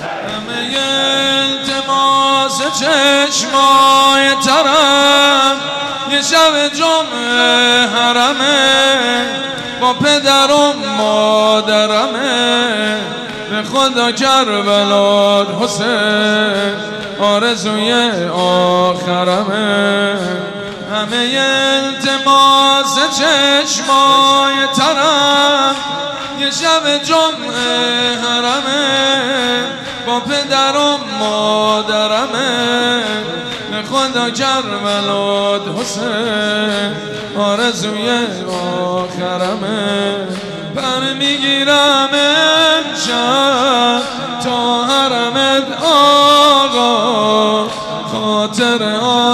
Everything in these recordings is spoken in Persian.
همه التماس چشمای ترم یه شب جمعه حرمه با پدر و مادرمه به خدا کربلات حسین آرزوی آخرمه همه التماس چشمای ترم یه شب جمعه حرمه با پدر و مادرمه به خدا کربلات حسین آرزوی آخرمه پر میگیرم امشب تا حرمت آقا خاطر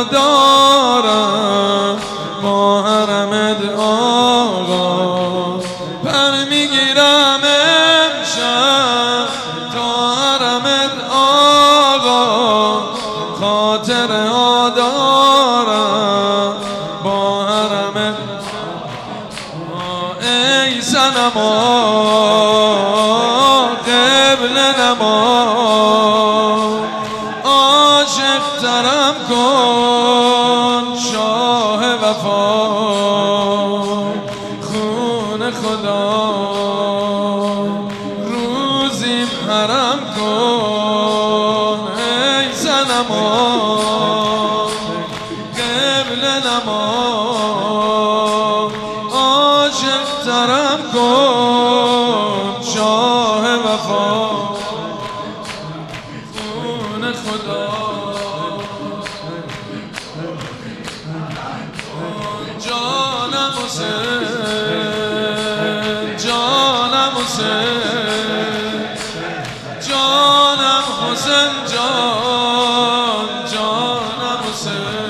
دارم با حرمت آقا پر میگیرم امشب تا حرمت آقا خاطر دارم با حرمت ای صنما قبل نما عاشق ترم کن شاه وفا خون خدا روزیم حرم کن ای صنما قبل نما عاشق ترم کن شاه وفا خون خدا جانم حسین جانم حسین جانم حسین جانم حسین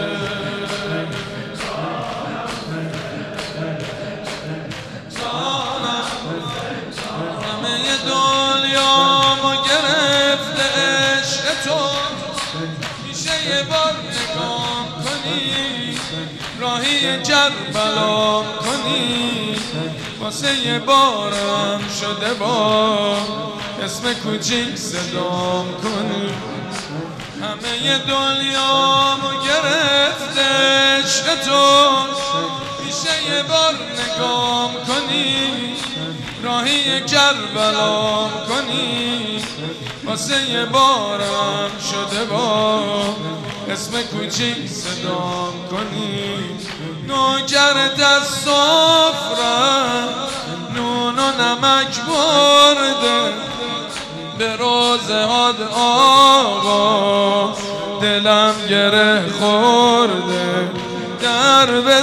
همه دنیا ما گرفته عشق تو میشه یه بار نگام کنی راهی کربلام کنی واسه یه بارم شده با اسم کوچیک صدام کنی همه دنیا ما گرفته عشق تو میشه یه بار نگام کنی راهی کربلام کنی واسه یه بارم شده با اسم کوچیک صدام کنی نوکرت از سفرم نون و نمک برده به روزه هاد آقا دلم گره خورده در به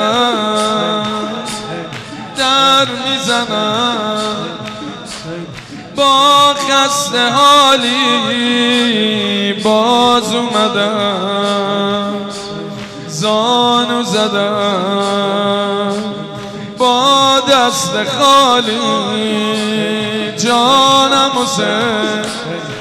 در میزنم با خسته حالی باز اومدم زانو زدم با دست خالی جانم حسین